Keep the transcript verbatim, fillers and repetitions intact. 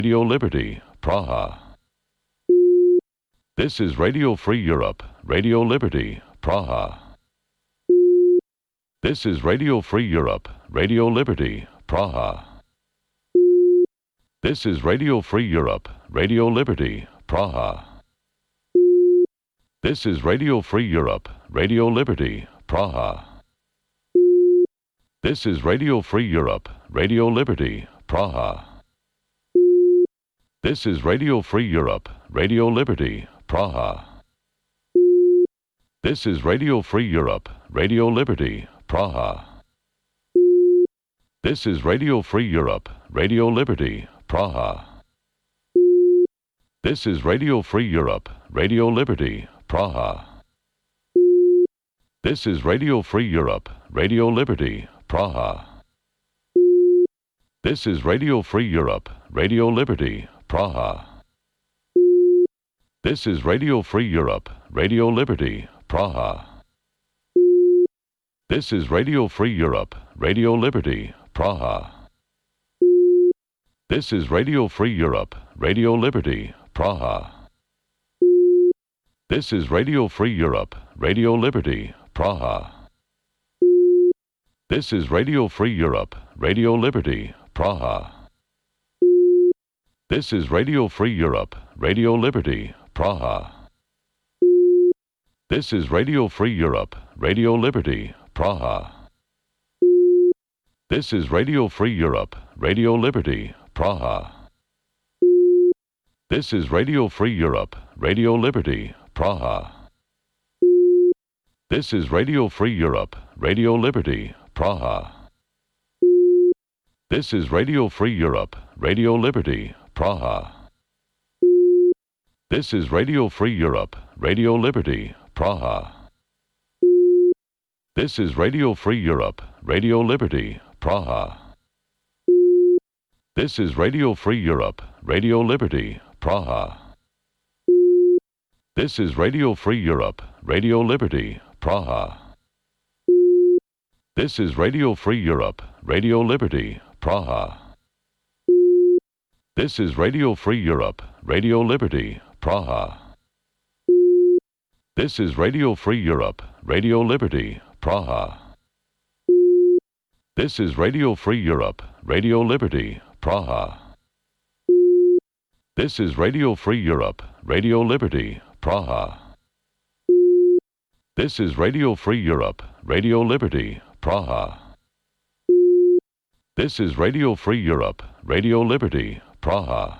Radio Liberty, Praha. This is Radio Free Europe, Radio Liberty, Praha. This is Radio Free Europe, Radio Liberty, Praha. This is Radio Free Europe, Radio Liberty, Praha. This is Radio Free Europe, Radio Liberty, Praha. This is Radio Free Europe, Radio Liberty, Praha. This is Radio Free Europe, Radio Liberty, Praha. This is Radio Free Europe, Radio Liberty, Praha. This is Radio Free Europe, Radio Liberty, Praha. This is Radio Free Europe, Radio Liberty, Praha. This is Radio Free Europe, Radio Liberty, Praha. This is Radio Free Europe, Radio Liberty, Praha. This is Radio Free Europe, Radio Liberty, Praha. This is Radio Free Europe, Radio Liberty, Praha. This is Radio Free Europe, Radio Liberty, Praha. This is Radio Free Europe, Radio Liberty, Praha. This is Radio Free Europe, Radio Liberty, Praha. This is Radio Free Europe, Radio Liberty, Praha. This is Radio Free Europe, Radio Liberty, Praha. This is Radio Free Europe, Radio Liberty, Praha. This is Radio Free Europe, Radio Liberty, Praha. This is Radio Free Europe, Radio Liberty, Praha. This is Radio Free Europe, Radio Liberty, Praha. This is Radio Free Europe, Radio Liberty, Praha. This is Radio Free Europe, Radio Liberty, Praha. This is Radio Free Europe, Radio Liberty, Praha. This is Radio Free Europe, Radio Liberty, Praha. This is Radio Free Europe, Radio Liberty, Praha. This is Radio Free Europe, Radio Liberty, Praha. This is Radio Free Europe, Radio Liberty, Praha. This is Radio Free Europe, Radio Liberty, Praha. This is Radio Free Europe, Radio Liberty, Praha. This is Radio Free Europe, Radio Liberty, Praha. This is Radio Free Europe, Radio Liberty, Praha.